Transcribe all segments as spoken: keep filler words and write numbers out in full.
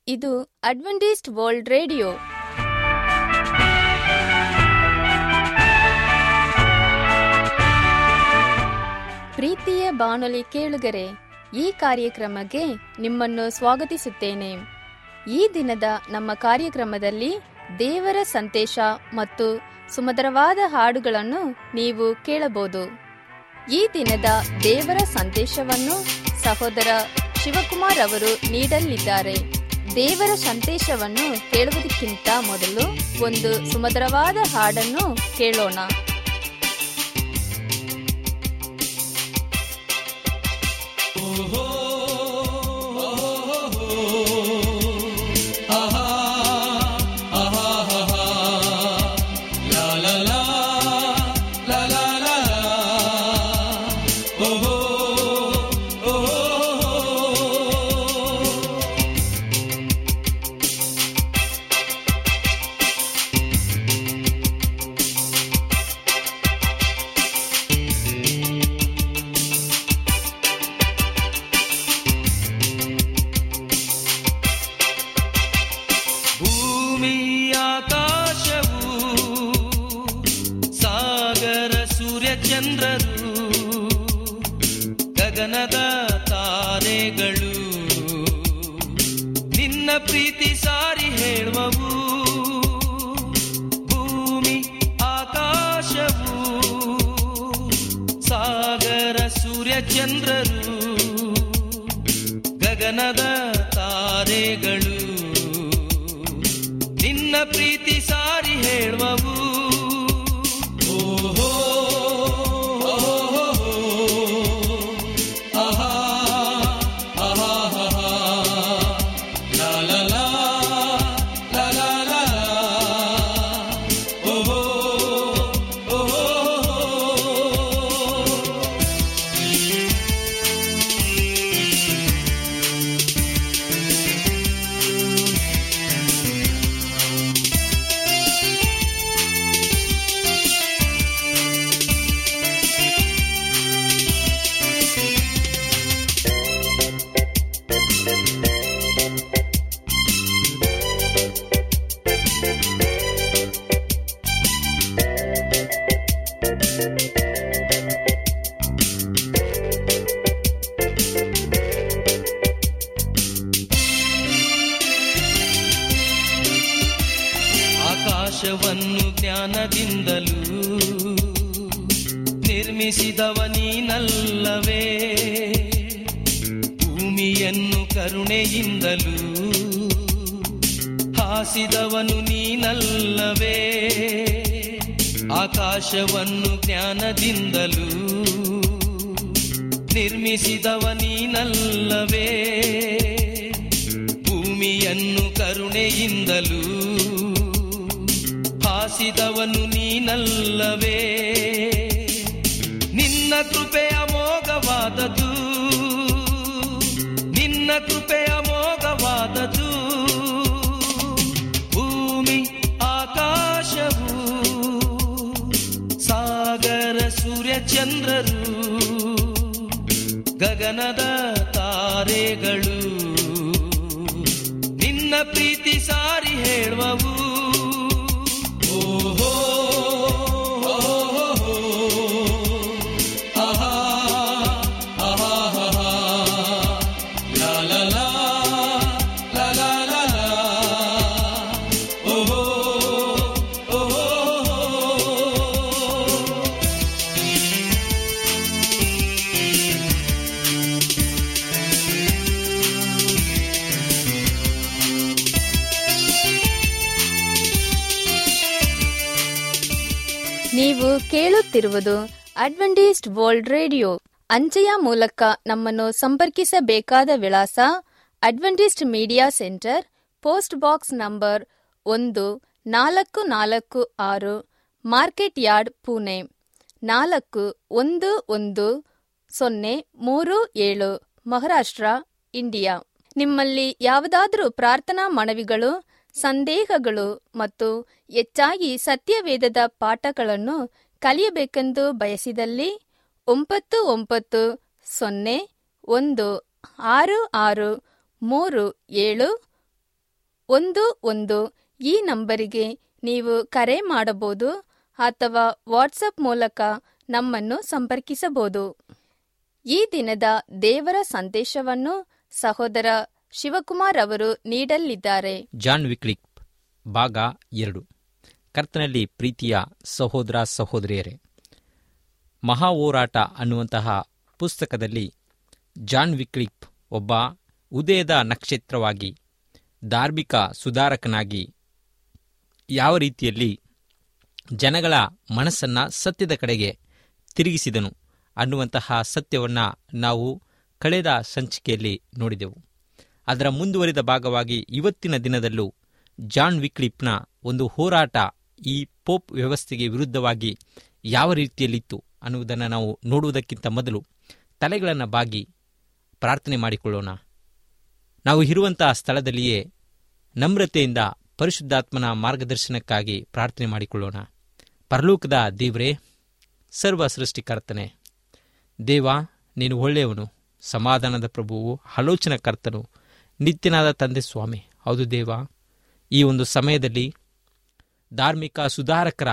ಇದು Adventist world radio. ಪ್ರೀತಿಯ ಬಾನುಲಿ ಕೇಳುಗರೆ, ಈ ಕಾರ್ಯಕ್ರಮಕ್ಕೆ ನಿಮ್ಮನ್ನು ಸ್ವಾಗತಿಸುತ್ತೇನೆ. ಈ ದಿನದ ನಮ್ಮ ಕಾರ್ಯಕ್ರಮದಲ್ಲಿ ದೇವರ ಸಂದೇಶ ಮತ್ತು ಸುಮಧುರವಾದ ಹಾಡುಗಳನ್ನು ನೀವು ಕೇಳಬಹುದು. ಈ ದಿನದ ದೇವರ ಸಂದೇಶವನ್ನು ಸಹೋದರ ಶಿವಕುಮಾರ್ ಅವರು ನೀಡಲಿದ್ದಾರೆ. ದೇವರ ಸಂದೇಶವನ್ನು ಕೇಳುವುದಕ್ಕಿಂತ ಮೊದಲು ಒಂದು ಸುಮಧುರವಾದ ಹಾಡನ್ನು ಕೇಳೋಣ. ಚಂದ್ರರು ಗಗನದ ತಾರೆಗಳು ನಿನ್ನ ಪ್ರೀತಿ ಸಾರಿ ಹೇಳುವವು. ಭೂಮಿ ಆಕಾಶವು ಸಾಗರ ಸೂರ್ಯ ಚಂದ್ರರು ಗಗನದ ತಾರೆಗಳು ನಿನ್ನ ಪ್ರೀತಿ ಸಾರಿ ಹೇಳುವವು. ಓಹೋ ಆಕಾಶವನ್ನು ಜ್ಞಾನದಿಂದಲೂ ನಿರ್ಮಿಸಿದವ ನೀನಲ್ಲವೇ? ಭೂಮಿಯನ್ನು ಕರುಣೆಯಿಂದಲೂ ಹಾಸಿದವನು ನೀನಲ್ಲವೇ? ಆಕಾಶವನ್ನು ಜ್ಞಾನದಿಂದಲೂ ನಿರ್ಮಿಸಿದವ ನೀನಲ್ಲವೇ? ಭೂಮಿಯನ್ನು ಕರುಣೆಯಿಂದಲೂ ಹಾಸಿದವನು ನೀನಲ್ಲವೇ? ನಿನ್ನ ಕೃಪೆಯ ಮೋಘವಾದದು, ನಿನ್ನ ಕೃಪೆಯ ಮೋಘವಾದದು. ಭೂಮಿ ಆಕಾಶವು ಸಾಗರ ಸೂರ್ಯ ಚಂದ್ರರು ಗಗನದ ತಾರೆಗಳು ನಿನ್ನ ಪ್ರೀತಿ ಸಾರಿ ಹೇಳುವವು. ಓಹೋ ಆಹಾ ಆಹಾ ಆಹಾ ಲಾ ಲಾ ಲಾ ಲಾ ಲಾ ಲಾ ಓಹೋ ಓಹೋ. ನೀವು ಕೇಳುತ್ತಿರುವುದು ಅಡ್ವೆಂಟಿಸ್ಟ್ ವರ್ಲ್ಡ್ ರೇಡಿಯೋ. ಅಂಚೆಯ ಮೂಲಕ ನಮ್ಮನ್ನು ಸಂಪರ್ಕಿಸಬೇಕಾದ ವಿಳಾಸ: Adventist media centre, post box number ಒಂದು ನಾಲ್ಕು ನಾಲ್ಕು ಆರು, ಮಾರ್ಕೆಟ್ ಯಾರ್ಡ್, ಪುಣೆ ನಾಲ್ಕು ಒಂದು ಒಂದು ಸೊನ್ನೆ ಮೂರು ಏಳು, ಮಹಾರಾಷ್ಟ್ರ, ಇಂಡಿಯಾ. ನಿಮ್ಮಲ್ಲಿ ಯಾವುದಾದರೂ ಪ್ರಾರ್ಥನಾ ಮನವಿಗಳು, ಸಂದೇಹಗಳು ಮತ್ತು ಹೆಚ್ಚಾಗಿ ಸತ್ಯವೇದದ ಪಾಠಗಳನ್ನು ಕಲಿಯಬೇಕೆಂದು ಬಯಸಿದಲ್ಲಿ ಒಂಬತ್ತು ಒಂಬತ್ತು ಸೊನ್ನೆ ಒಂದು ಆರು ಆರು ಮೂರು ಏಳು ಒಂದು ಒಂದು ಈ ನಂಬರಿಗೆ ನೀವು ಕರೆ ಮಾಡಬಹುದು ಅಥವಾ ವಾಟ್ಸಪ್ ಮೂಲಕ ನಮ್ಮನ್ನು ಸಂಪರ್ಕಿಸಬಹುದು. ಈ ದಿನದ ದೇವರ ಸಂದೇಶವನ್ನು ಸಹೋದರ ಶಿವಕುಮಾರ್ ಅವರು ನೀಡಲಿದ್ದಾರೆ. ಜಾನ್ ವಿಕ್ಲಿಪ್ ಭಾಗ ಎರಡು. ಕರ್ತನಲ್ಲಿ ಪ್ರೀತಿಯ ಸಹೋದರ ಸಹೋದರಿಯರೇ, ಮಹಾ ಹೋರಾಟ ಅನ್ನುವಂತಹ ಪುಸ್ತಕದಲ್ಲಿ ಜಾನ್ ವಿಕ್ಲಿಪ್ ಒಬ್ಬ ಉದಯದ ನಕ್ಷತ್ರವಾಗಿ, ಧಾರ್ಮಿಕ ಸುಧಾರಕನಾಗಿ ಯಾವ ರೀತಿಯಲ್ಲಿ ಜನಗಳ ಮನಸ್ಸನ್ನು ಸತ್ಯದ ಕಡೆಗೆ ತಿರುಗಿಸಿದನು ಅನ್ನುವಂತಹ ಸತ್ಯವನ್ನು ನಾವು ಕಳೆದ ಸಂಚಿಕೆಯಲ್ಲಿ ನೋಡಿದೆವು. ಅದರ ಮುಂದುವರಿದ ಭಾಗವಾಗಿ ಇವತ್ತಿನ ದಿನದಲ್ಲೂ ಜಾನ್ ವಿಕ್ಲಿಪ್ನ ಒಂದು ಹೋರಾಟ ಈ ಪೋಪ್ ವ್ಯವಸ್ಥೆಗೆ ವಿರುದ್ಧವಾಗಿ ಯಾವ ರೀತಿಯಲ್ಲಿತ್ತು ಅನ್ನುವುದನ್ನು ನಾವು ನೋಡುವುದಕ್ಕಿಂತ ಮೊದಲು ತಲೆಗಳನ್ನು ಬಾಗಿ ಪ್ರಾರ್ಥನೆ ಮಾಡಿಕೊಳ್ಳೋಣ. ನಾವು ಇರುವಂತಹ ಸ್ಥಳದಲ್ಲಿಯೇ ನಮ್ರತೆಯಿಂದ ಪರಿಶುದ್ಧಾತ್ಮನ ಮಾರ್ಗದರ್ಶನಕ್ಕಾಗಿ ಪ್ರಾರ್ಥನೆ ಮಾಡಿಕೊಳ್ಳೋಣ. ಪರಲೋಕದ ದೇವರೇ, ಸರ್ವ ಸೃಷ್ಟಿಕರ್ತನೆ, ದೇವ, ನೀನು ಒಳ್ಳೆಯವನು, ಸಮಾಧಾನದ ಪ್ರಭುವು, ಆಲೋಚನಕರ್ತನು, ನಿತ್ಯನಾದ ತಂದೆ ಸ್ವಾಮಿ. ಹೌದು ದೇವ, ಈ ಒಂದು ಸಮಯದಲ್ಲಿ ಧಾರ್ಮಿಕ ಸುಧಾರಕರ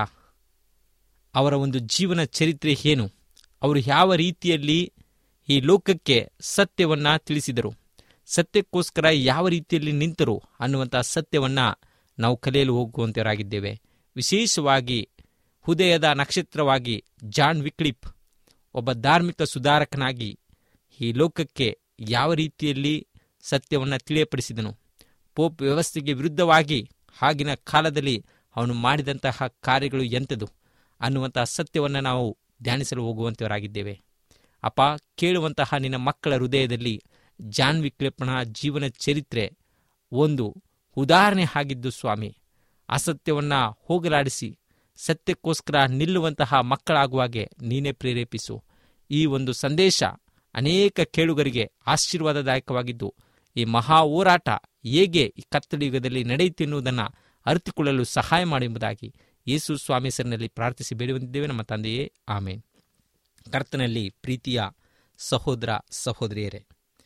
ಅವರ ಒಂದು ಜೀವನ ಚರಿತ್ರೆ ಏನು, ಅವರು ಯಾವ ರೀತಿಯಲ್ಲಿ ಈ ಲೋಕಕ್ಕೆ ಸತ್ಯವನ್ನು ತಿಳಿಸಿದರು, ಸತ್ಯಕ್ಕೋಸ್ಕರ ಯಾವ ರೀತಿಯಲ್ಲಿ ನಿಂತರು ಅನ್ನುವಂಥ ಸತ್ಯವನ್ನು ನಾವು ಕಲಿಯಲು ಹೋಗುವಂತವರಾಗಿದ್ದೇವೆ. ವಿಶೇಷವಾಗಿ ಉದಯದ ನಕ್ಷತ್ರವಾಗಿ ಜಾನ್ ವಿಕ್ಲಿಪ್ ಒಬ್ಬ ಧಾರ್ಮಿಕ ಸುಧಾರಕನಾಗಿ ಈ ಲೋಕಕ್ಕೆ ಯಾವ ರೀತಿಯಲ್ಲಿ ಸತ್ಯವನ್ನು ತಿಳಿಯಪಡಿಸಿದನು, ಪೋಪ್ ವ್ಯವಸ್ಥೆಗೆ ವಿರುದ್ಧವಾಗಿ ಆಗಿನ ಕಾಲದಲ್ಲಿ ಅವನು ಮಾಡಿದಂತಹ ಕಾರ್ಯಗಳು ಎಂಥದು ಅನ್ನುವಂತಹ ಸತ್ಯವನ್ನು ನಾವು ಧ್ಯಾನಿಸಲು ಹೋಗುವಂತವರಾಗಿದ್ದೇವೆ. ಅಪ್ಪ, ಕೇಳುವಂತಹ ನಿನ್ನ ಮಕ್ಕಳ ಹೃದಯದಲ್ಲಿ ಜಾನ್ ವಿಕ್ಲಿಪ್ನ ಜೀವನ ಚರಿತ್ರೆ ಒಂದು ಉದಾಹರಣೆ ಆಗಿದ್ದು ಸ್ವಾಮಿ, ಅಸತ್ಯವನ್ನು ಹೋಗಲಾಡಿಸಿ ಸತ್ಯಕ್ಕೋಸ್ಕರ ನಿಲ್ಲುವಂತಹ ಮಕ್ಕಳಾಗುವಾಗೆ ನೀನೇ ಪ್ರೇರೇಪಿಸು. ಈ ಒಂದು ಸಂದೇಶ ಅನೇಕ ಕೇಳುಗರಿಗೆ ಆಶೀರ್ವಾದದಾಯಕವಾಗಿದ್ದು ಈ ಮಹಾ ಹೋರಾಟ ಹೇಗೆ ಈ ಕತ್ತಲ ಯುಗದಲ್ಲಿ ನಡೆಯುತ್ತೆನ್ನುವುದನ್ನು ಅರಿತುಕೊಳ್ಳಲು ಸಹಾಯ ಮಾಡಿ ಎಂಬುದಾಗಿ ಯೇಸು ಸ್ವಾಮಿ ಹೆಸರಿನಲ್ಲಿ ಪ್ರಾರ್ಥಿಸಿ ಬೇಡುವಂತಿದ್ದೇವೆ ನಮ್ಮ ತಂದೆಯೇ, ಆಮೇನ್. ಕರ್ತನಲ್ಲಿ ಪ್ರೀತಿಯ ಸಹೋದರ ಸಹೋದರಿಯರೇ,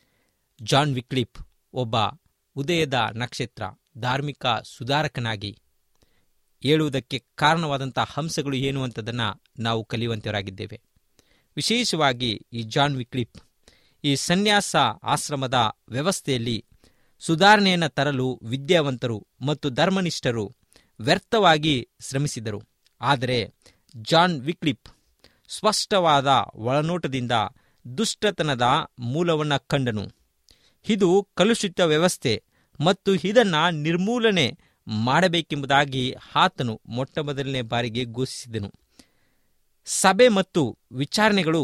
ಜಾನ್ ವಿಕ್ಲಿಪ್ ಒಬ್ಬ ಉದಯದ ನಕ್ಷತ್ರ, ಧಾರ್ಮಿಕ ಸುಧಾರಕನಾಗಿ ಹೇಳುವುದಕ್ಕೆ ಕಾರಣವಾದಂಥ ಅಂಶಗಳು ಏನು ಅಂತದನ್ನು ನಾವು ಕಲಿಯುವಂತವರಾಗಿದ್ದೇವೆ. ವಿಶೇಷವಾಗಿ ಈ ಜಾನ್ ವಿಕ್ಲಿಪ್ ಈ ಸನ್ಯಾಸ ಆಶ್ರಮದ ವ್ಯವಸ್ಥೆಯಲ್ಲಿ ಸುಧಾರಣೆಯನ್ನು ತರಲು ವಿದ್ಯಾವಂತರು ಮತ್ತು ಧರ್ಮನಿಷ್ಠರು ವ್ಯರ್ಥವಾಗಿ ಶ್ರಮಿಸಿದರು. ಆದರೆ ಜಾನ್ ವಿಕ್ಲಿಪ್ ಸ್ಪಷ್ಟವಾದ ಒಳನೋಟದಿಂದ ದುಷ್ಟತನದ ಮೂಲವನ್ನು ಕಂಡನು. ಇದು ಕಲುಷಿತ ವ್ಯವಸ್ಥೆ ಮತ್ತು ಇದನ್ನು ನಿರ್ಮೂಲನೆ ಮಾಡಬೇಕೆಂಬುದಾಗಿ ಆತನು ಮೊಟ್ಟ ಮೊದಲನೇ ಬಾರಿಗೆ ಘೋಷಿಸಿದನು. ಸಭೆ ಮತ್ತು ವಿಚಾರಣೆಗಳು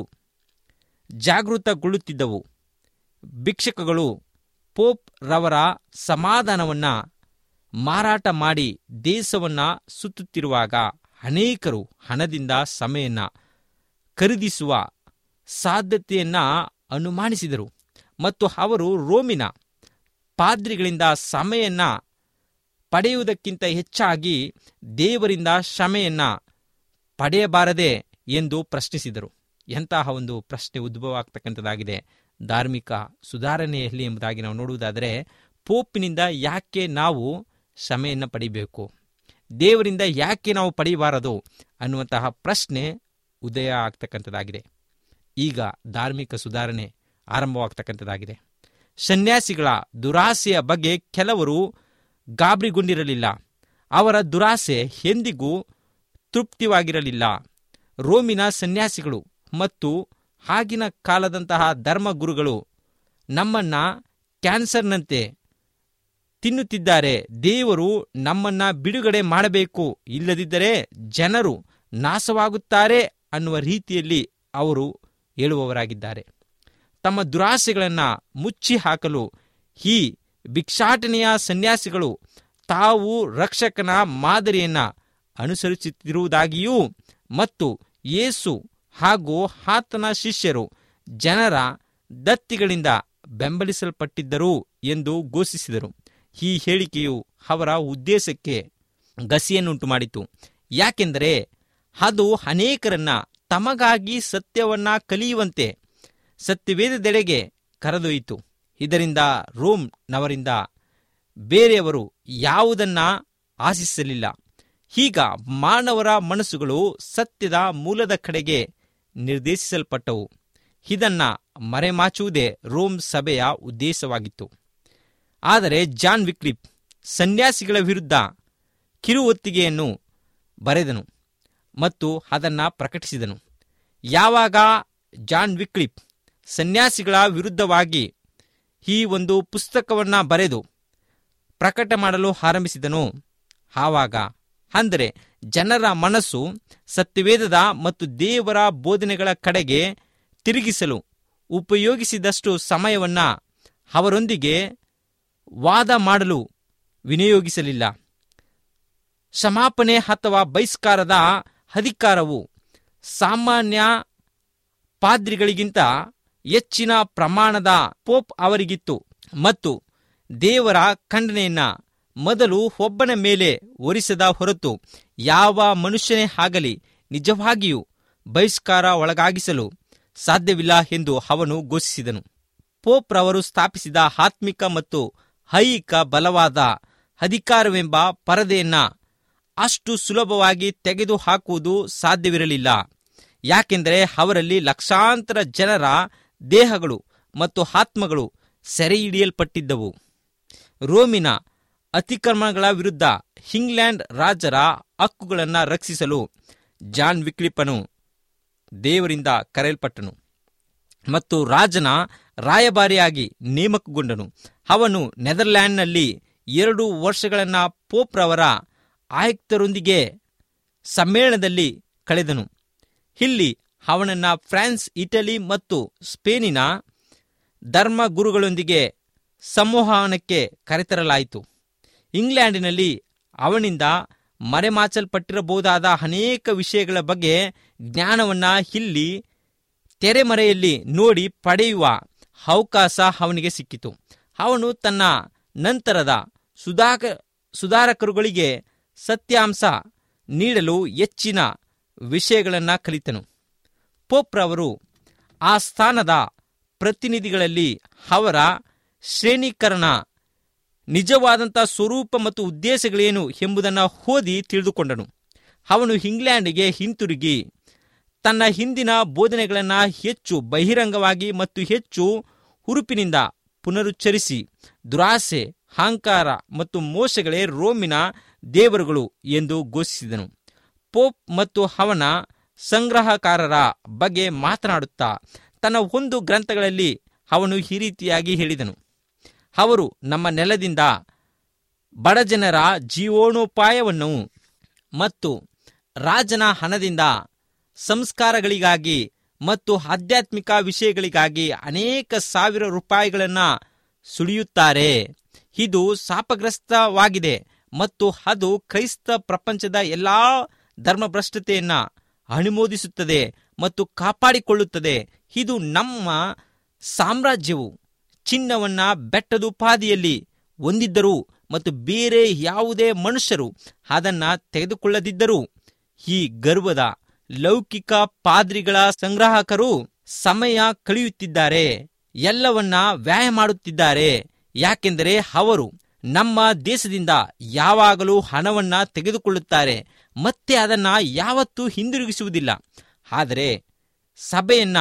ಜಾಗೃತಗೊಳ್ಳುತ್ತಿದ್ದವು. ಭಿಕ್ಷುಕಗಳು ಪೋಪ್ ರವರ ಸಮಾಧಾನವನ್ನು ಮಾರಾಟ ಮಾಡಿ ದೇಶವನ್ನು ಸುತ್ತುತ್ತಿರುವಾಗ ಅನೇಕರು ಹಣದಿಂದ ಸಭೆಯನ್ನು ಖರೀದಿಸುವ ಸಾಧ್ಯತೆಯನ್ನು ಅನುಮಾನಿಸಿದರು ಮತ್ತು ಅವರು ರೋಮಿನ ಪಾದ್ರಿಗಳಿಂದ ಕ್ಷಮೆಯನ್ನು ಪಡೆಯುವುದಕ್ಕಿಂತ ಹೆಚ್ಚಾಗಿ ದೇವರಿಂದ ಕ್ಷಮೆಯನ್ನು ಪಡೆಯಬಾರದೆ ಎಂದು ಪ್ರಶ್ನಿಸಿದರು. ಎಂತಹ ಒಂದು ಪ್ರಶ್ನೆ ಉದ್ಭವ ಆಗ್ತಕ್ಕಂಥದ್ದಾಗಿದೆ ಧಾರ್ಮಿಕ ಸುಧಾರಣೆಯಲ್ಲಿ ಎಂಬುದಾಗಿ ನಾವು ನೋಡುವುದಾದರೆ, ಪೋಪಿನಿಂದ ಯಾಕೆ ನಾವು ಕ್ಷಮೆಯನ್ನು ಪಡಿಬೇಕು, ದೇವರಿಂದ ಯಾಕೆ ನಾವು ಪಡೆಯಬಾರದು ಅನ್ನುವಂತಹ ಪ್ರಶ್ನೆ ಉದಯ ಆಗ್ತಕ್ಕಂಥದ್ದಾಗಿದೆ. ಈಗ ಧಾರ್ಮಿಕ ಸುಧಾರಣೆ ಆರಂಭವಾಗ್ತಕ್ಕಂಥದ್ದಾಗಿದೆ. ಸನ್ಯಾಸಿಗಳ ದುರಾಸೆಯ ಬಗ್ಗೆ ಕೆಲವರು ಗಾಬರಿಗೊಂಡಿರಲಿಲ್ಲ. ಅವರ ದುರಾಸೆ ಎಂದಿಗೂ ತೃಪ್ತಿವಾಗಿರಲಿಲ್ಲ. ರೋಮಿನ ಸನ್ಯಾಸಿಗಳು ಮತ್ತು ಆಗಿನ ಕಾಲದಂತಹ ಧರ್ಮಗುರುಗಳು ನಮ್ಮನ್ನು ಕ್ಯಾನ್ಸರ್ನಂತೆ ತಿನ್ನುತ್ತಿದ್ದಾರೆ, ದೇವರು ನಮ್ಮನ್ನು ಬಿಡುಗಡೆ ಮಾಡಬೇಕು, ಇಲ್ಲದಿದ್ದರೆ ಜನರು ನಾಶವಾಗುತ್ತಾರೆ ಅನ್ನುವ ರೀತಿಯಲ್ಲಿ ಅವರು ಹೇಳುವವರಾಗಿದ್ದಾರೆ. ತಮ್ಮ ದುರಾಸೆಗಳನ್ನು ಮುಚ್ಚಿ ಹಾಕಲು ಈ ಭಿಕ್ಷಾಟನೆಯ ಸನ್ಯಾಸಿಗಳು ತಾವು ರಕ್ಷಕನ ಮಾದರಿಯನ್ನು ಅನುಸರಿಸುತ್ತಿರುವುದಾಗಿಯೂ ಮತ್ತು ಯೇಸು ಹಾಗೂ ಆತನ ಶಿಷ್ಯರು ಜನರ ದತ್ತಿಗಳಿಂದ ಬೆಂಬಲಿಸಲ್ಪಟ್ಟಿದ್ದರು ಎಂದು ಘೋಷಿಸಿದರು. ಈ ಹೇಳಿಕೆಯು ಅವರ ಉದ್ದೇಶಕ್ಕೆ ಗಸಿಯನ್ನುಂಟು ಮಾಡಿತು. ಯಾಕೆಂದರೆ ಅದು ಅನೇಕರನ್ನ ತಮಗಾಗಿ ಸತ್ಯವನ್ನ ಕಲಿಯುವಂತೆ ಸತ್ಯವೇದದೆಡೆಗೆ ಕರೆದೊಯ್ಯಿತು. ಇದರಿಂದ ರೋಮ್ನವರಿಂದ ಬೇರೆಯವರು ಯಾವುದನ್ನ ಆಶಿಸಲಿಲ್ಲ. ಈಗ ಮಾನವರ ಮನಸ್ಸುಗಳು ಸತ್ಯದ ಮೂಲದ ಕಡೆಗೆ ನಿರ್ದೇಶಿಸಲ್ಪಟ್ಟವು. ಇದನ್ನ ಮರೆಮಾಚುವುದೇ ರೋಮ್ ಸಭೆಯ ಉದ್ದೇಶವಾಗಿತ್ತು. ಆದರೆ ಜಾನ್ ವಿಕ್ಲಿಫ್ ಸನ್ಯಾಸಿಗಳ ವಿರುದ್ಧ ಕಿರುಹೊತ್ತಿಗೆಯನ್ನು ಬರೆದನು ಮತ್ತು ಅದನ್ನು ಪ್ರಕಟಿಸಿದನು. ಯಾವಾಗ ಜಾನ್ ವಿಕ್ಲಿಫ್ ಸನ್ಯಾಸಿಗಳ ವಿರುದ್ಧವಾಗಿ ಈ ಒಂದು ಪುಸ್ತಕವನ್ನು ಬರೆದು ಪ್ರಕಟ ಮಾಡಲು ಆರಂಭಿಸಿದನು, ಆವಾಗ ಅಂದರೆ ಜನರ ಮನಸ್ಸು ಸತ್ಯವೇದದ ಮತ್ತು ದೇವರ ಬೋಧನೆಗಳ ಕಡೆಗೆ ತಿರುಗಿಸಲು ಉಪಯೋಗಿಸಿದಷ್ಟು ಸಮಯವನ್ನು ಅವರೊಂದಿಗೆ ವಾದ ಮಾಡಲು ವಿನಿಯೋಗಿಸಲಿಲ್ಲ. ಕ್ಷಮಾಪಣೆ ಅಥವಾ ಬಹಿಷ್ಕಾರದ ಅಧಿಕಾರವು ಸಾಮಾನ್ಯ ಪಾದ್ರಿಗಳಿಗಿಂತ ಹೆಚ್ಚಿನ ಪ್ರಮಾಣದ ಪೋಪ್ ಅವರಿಗಿತ್ತು ಮತ್ತು ದೇವರ ಖಂಡನೆಯನ್ನ ಮೊದಲು ಒಬ್ಬನ ಮೇಲೆ ಹೊರಿಸದ ಹೊರತು ಯಾವ ಮನುಷ್ಯನೇ ಆಗಲಿ ನಿಜವಾಗಿಯೂ ಬಹಿಷ್ಕಾರ ಒಳಗಾಗಿಸಲು ಸಾಧ್ಯವಿಲ್ಲ ಎಂದು ಅವನು ಘೋಷಿಸಿದನು. ಪೋಪ್ ರವರು ಸ್ಥಾಪಿಸಿದ ಆತ್ಮಿಕ ಮತ್ತು ಐಹಿಕ ಬಲವಾದ ಅಧಿಕಾರವೆಂಬ ಪರದೆಯನ್ನ ಅಷ್ಟು ಸುಲಭವಾಗಿ ತೆಗೆದುಹಾಕುವುದು ಸಾಧ್ಯವಿರಲಿಲ್ಲ. ಯಾಕೆಂದರೆ ಅವರಲ್ಲಿ ಲಕ್ಷಾಂತರ ಜನರ ದೇಹಗಳು ಮತ್ತು ಆತ್ಮಗಳು ಸೆರೆಹಿಡಿಯಲ್ಪಟ್ಟಿದ್ದವು. ರೋಮಿನ ಅತಿಕ್ರಮಣಗಳ ವಿರುದ್ಧ ಇಂಗ್ಲೆಂಡ್ ರಾಜರ ಹಕ್ಕುಗಳನ್ನು ರಕ್ಷಿಸಲು ಜಾನ್ ವಿಕ್ಲಿಫನು ದೇವರಿಂದ ಕರೆಯಲ್ಪಟ್ಟನು ಮತ್ತು ರಾಜನ ರಾಯಭಾರಿಯಾಗಿ ನೇಮಕಗೊಂಡನು. ಅವನು ನೆದರ್ಲ್ಯಾಂಡ್ನಲ್ಲಿ ಎರಡು ವರ್ಷಗಳನ್ನು ಪೋಪ್ ರವರ ಆಯುಕ್ತರೊಂದಿಗೆ ಸಮ್ಮೇಳನದಲ್ಲಿ ಕಳೆದನು. ಇಲ್ಲಿ ಅವನನ್ನು ಫ್ರಾನ್ಸ್, ಇಟಲಿ ಮತ್ತು ಸ್ಪೇನಿನ ಧರ್ಮಗುರುಗಳೊಂದಿಗೆ ಸಂವಹನಕ್ಕೆ ಕರೆತರಲಾಯಿತು. ಇಂಗ್ಲೆಂಡಿನಲ್ಲಿ ಅವನಿಂದ ಮರೆಮಾಚಲ್ಪಟ್ಟಿರಬಹುದಾದ ಅನೇಕ ವಿಷಯಗಳ ಬಗ್ಗೆ ಜ್ಞಾನವನ್ನು ಇಲ್ಲಿ ತೆರೆಮರೆಯಲ್ಲಿ ನೋಡಿ ಪಡೆಯುವ ಅವಕಾಶ ಅವನಿಗೆ ಸಿಕ್ಕಿತು. ಅವನು ತನ್ನ ನಂತರದ ಸುಧಾಕ ಸುಧಾರಕರುಗಳಿಗೆ ಸತ್ಯಾಂಶ ನೀಡಲು ಹೆಚ್ಚಿನ ವಿಷಯಗಳನ್ನು ಕಲಿತನು. ಪೋಪ್ರವರು ಆ ಸ್ಥಾನದ ಪ್ರತಿನಿಧಿಗಳಲ್ಲಿ ಅವರ ಶ್ರೇಣೀಕರಣ, ನಿಜವಾದಂಥ ಸ್ವರೂಪ ಮತ್ತು ಉದ್ದೇಶಗಳೇನು ಎಂಬುದನ್ನು ಓದಿ ತಿಳಿದುಕೊಂಡನು. ಅವನು ಇಂಗ್ಲೆಂಡಿಗೆ ಹಿಂತಿರುಗಿ ತನ್ನ ಹಿಂದಿನ ಬೋಧನೆಗಳನ್ನು ಹೆಚ್ಚು ಬಹಿರಂಗವಾಗಿ ಮತ್ತು ಹೆಚ್ಚು ಹುರುಪಿನಿಂದ ಪುನರುಚ್ಚರಿಸಿ, ದುರಾಸೆ, ಅಹಂಕಾರ ಮತ್ತು ಮೋಸಗಳೇ ರೋಮಿನ ದೇವರುಗಳು ಎಂದು ಘೋಷಿಸಿದನು. ಪೋಪ್ ಮತ್ತು ಅವನ ಸಂಗ್ರಹಕಾರರ ಬಗ್ಗೆ ಮಾತನಾಡುತ್ತಾ ತನ್ನ ಒಂದು ಗ್ರಂಥಗಳಲ್ಲಿ ಅವನು ಈ ರೀತಿಯಾಗಿ ಹೇಳಿದನು: ಅವರು ನಮ್ಮ ನೆಲದಿಂದ ಬಡಜನರ ಜೀವನೋಪಾಯವನ್ನು ಮತ್ತು ರಾಜನ ಹಣದಿಂದ ಸಂಸ್ಕಾರಗಳಿಗಾಗಿ ಮತ್ತು ಆಧ್ಯಾತ್ಮಿಕ ವಿಷಯಗಳಿಗಾಗಿ ಅನೇಕ ಸಾವಿರ ರೂಪಾಯಿಗಳನ್ನು ಸುಳಿಯುತ್ತಾರೆ. ಇದು ಶಾಪಗ್ರಸ್ತವಾಗಿದೆ ಮತ್ತು ಅದು ಕ್ರೈಸ್ತ ಪ್ರಪಂಚದ ಎಲ್ಲಾ ಧರ್ಮಭ್ರಷ್ಟತೆಯನ್ನು ಅನುಮೋದಿಸುತ್ತದೆ ಮತ್ತು ಕಾಪಾಡಿಕೊಳ್ಳುತ್ತದೆ. ಇದು ನಮ್ಮ ಸಾಮ್ರಾಜ್ಯವು ಚಿನ್ನವನ್ನ ಬೆಟ್ಟದುಪಾದಿಯಲ್ಲಿ ಹೊಂದಿದ್ದರೂ ಮತ್ತು ಬೇರೆ ಯಾವುದೇ ಮನುಷ್ಯರು ಅದನ್ನು ತೆಗೆದುಕೊಳ್ಳದಿದ್ದರೂ ಈ ಗರ್ವದ ಲೌಕಿಕ ಪಾದ್ರಿಗಳ ಸಂಗ್ರಾಹಕರು ಸಮಯ ಕಳೆಯುತ್ತಿದ್ದಾರೆ, ಎಲ್ಲವನ್ನ ವ್ಯಯ ಮಾಡುತ್ತಿದ್ದಾರೆ. ಯಾಕೆಂದರೆ ಅವರು ನಮ್ಮ ದೇಶದಿಂದ ಯಾವಾಗಲೂ ಹಣವನ್ನ ತೆಗೆದುಕೊಳ್ಳುತ್ತಾರೆ ಮತ್ತೆ ಅದನ್ನ ಯಾವತ್ತೂ ಹಿಂದಿರುಗಿಸುವುದಿಲ್ಲ. ಆದರೆ ಸಭೆಯನ್ನ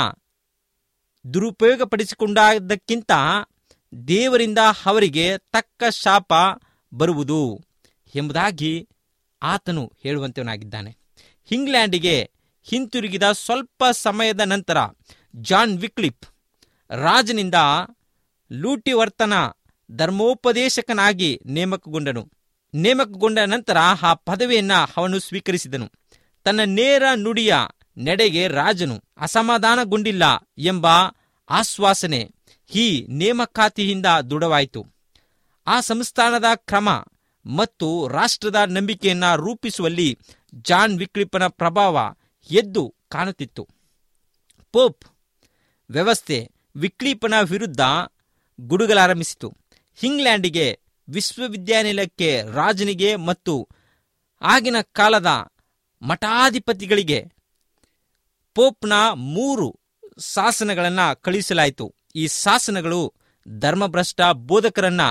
ದುರುಪಯೋಗಪಡಿಸಿಕೊಂಡದಕ್ಕಿಂತ ದೇವರಿಂದ ಅವರಿಗೆ ತಕ್ಕ ಶಾಪ ಬರುವುದು ಎಂಬುದಾಗಿ ಆತನು ಹೇಳುವಂತವನಾಗಿದ್ದಾನೆ. ಇಂಗ್ಲೆಂಡಿಗೆ ಹಿಂತಿರುಗಿದ ಸ್ವಲ್ಪ ಸಮಯದ ನಂತರ ಜಾನ್ ವಿಕ್ಲಿಫ್ ರಾಜನಿಂದ ಲೂಟಿವರ್ತನ ಧರ್ಮೋಪದೇಶಕನಾಗಿ ನೇಮಕಗೊಂಡನು. ನೇಮಕಗೊಂಡ ನಂತರ ಆ ಪದವಿಯನ್ನು ಅವನು ಸ್ವೀಕರಿಸಿದನು. ತನ್ನ ನೇರ ನುಡಿಯ ನಡೆಗೆ ರಾಜನು ಅಸಮಾಧಾನಗೊಂಡಿಲ್ಲ ಎಂಬ ಆಶ್ವಾಸನೆ ಈ ನೇಮಕಾತಿಯಿಂದ ದೃಢವಾಯಿತು. ಆ ಸಂಸ್ಥಾನದ ಕ್ರಮ ಮತ್ತು ರಾಷ್ಟ್ರದ ನಂಬಿಕೆಯನ್ನು ರೂಪಿಸುವಲ್ಲಿ ಜಾನ್ ವಿಕ್ಲಿಫನ ಪ್ರಭಾವ ಎದ್ದು ಕಾಣುತ್ತಿತ್ತು. ಪೋಪ್ ವ್ಯವಸ್ಥೆ ವಿಕ್ಲಿಫನ ವಿರುದ್ಧ ಗುಡುಗಲಾರಂಭಿಸಿತು. ಇಂಗ್ಲೆಂಡಿಗೆ, ವಿಶ್ವವಿದ್ಯಾನಿಲಯಕ್ಕೆ, ರಾಜನಿಗೆ ಮತ್ತು ಆಗಿನ ಕಾಲದ ಮಠಾಧಿಪತಿಗಳಿಗೆ ಪೋಪ್ನ ಮೂರು ಶಾಸನಗಳನ್ನು ಕಳುಹಿಸಲಾಯಿತು. ಈ ಶಾಸನಗಳು ಧರ್ಮಭ್ರಷ್ಟ ಬೋಧಕರನ್ನ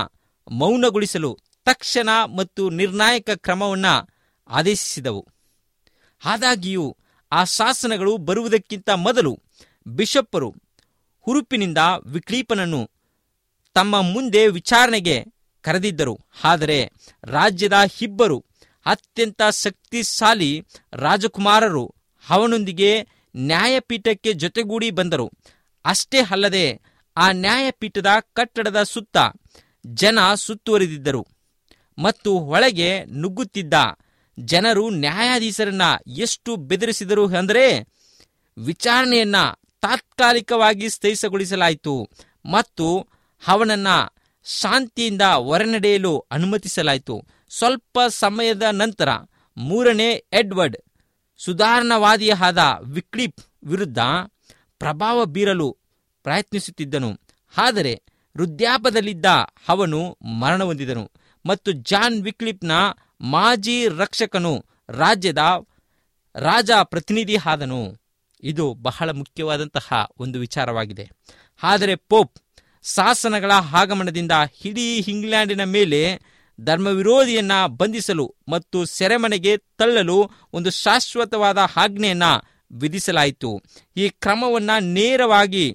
ಮೌನಗೊಳಿಸಲು ತಕ್ಷಣ ಮತ್ತು ನಿರ್ಣಾಯಕ ಕ್ರಮವನ್ನು ಆದೇಶಿಸಿದವು. ಆದಾಗ್ಯೂ ಆ ಶಾಸನಗಳು ಬರುವುದಕ್ಕಿಂತ ಮೊದಲು ಬಿಷಪ್ಪರು ಹುರುಪಿನಿಂದ ವಿಕ್ಲೀಪನನ್ನು ತಮ್ಮ ಮುಂದೆ ವಿಚಾರಣೆಗೆ ಕರೆದಿದ್ದರು. ಆದರೆ ರಾಜ್ಯದ ಇಬ್ಬರು ಅತ್ಯಂತ ಶಕ್ತಿಶಾಲಿ ರಾಜಕುಮಾರರು ಅವನೊಂದಿಗೆ ನ್ಯಾಯಪೀಠಕ್ಕೆ ಜೊತೆಗೂಡಿ ಬಂದರು. ಅಷ್ಟೇ ಅಲ್ಲದೆ ಆ ನ್ಯಾಯಪೀಠದ ಕಟ್ಟಡದ ಸುತ್ತ ಜನ ಸುತ್ತುವರಿದಿದ್ದರು ಮತ್ತು ಒಳಗೆ ನುಗ್ಗುತ್ತಿದ್ದ ಜನರು ನ್ಯಾಯಾಧೀಶರನ್ನ ಎಷ್ಟು ಬೆದರಿಸಿದರು ಅಂದರೆ ವಿಚಾರಣೆಯನ್ನ ತಾತ್ಕಾಲಿಕವಾಗಿ ಸ್ಥಗಿತಗೊಳಿಸಲಾಯಿತು ಮತ್ತು ಅವನನ್ನ ಶಾಂತಿಯಿಂದ ಹೊರನಡೆಯಲು ಅನುಮತಿಸಲಾಯಿತು. ಸ್ವಲ್ಪ ಸಮಯದ ನಂತರ ಮೂರನೇ ಎಡ್ವರ್ಡ್ ಸುಧಾರಣಾವಾದಿಯಾದ ವಿಕ್ಲಿಪ್ ವಿರುದ್ಧ ಪ್ರಭಾವ ಬೀರಲು ಪ್ರಯತ್ನಿಸುತ್ತಿದ್ದನು. ಆದರೆ ವೃದ್ಧಾಪ್ಯದಲ್ಲಿದ್ದ ಅವನು ಮರಣ ಹೊಂದಿದನು ಮತ್ತು ಜಾನ್ ವಿಕ್ಲಿಪ್ನ ಮಾಜಿ ರಕ್ಷಕನು ರಾಜ್ಯದ ರಾಜ ಪ್ರತಿನಿಧಿ ಆದನು. ಇದು ಬಹಳ ಮುಖ್ಯವಾದಂತಹ ಒಂದು ವಿಚಾರವಾಗಿದೆ. ಆದರೆ ಪೋಪ್ ಶಾಸನಗಳ ಆಗಮನದಿಂದ ಇಡೀ ಇಂಗ್ಲೆಂಡಿನ ಮೇಲೆ ಧರ್ಮವಿರೋಧಿಯನ್ನ ಬಂಧಿಸಲು ಮತ್ತು ಸೆರೆಮನೆಗೆ ತಳ್ಳಲು ಒಂದು ಶಾಶ್ವತವಾದ ಆಜ್ಞೆಯನ್ನ ವಿಧಿಸಲಾಯಿತು. ಈ ಕ್ರಮವನ್ನ ನೇರವಾಗಿ